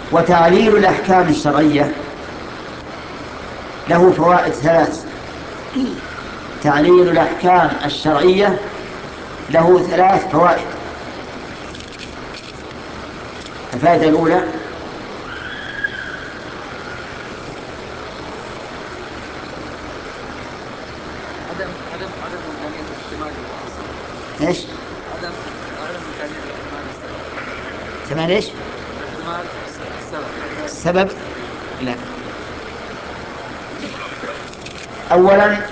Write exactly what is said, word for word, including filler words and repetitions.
وتعليل الأحكام الشرعية له فوائد ثلاث. تعليل الأحكام الشرعية له ثلاث فوائد. الفائدة الأولى عدم عدم عدم إمكانية احتمال إيش؟ عدم عدم إمكانية احتمال السبب. ثمان إيش؟ احتمال السبب. السبب لا. أولا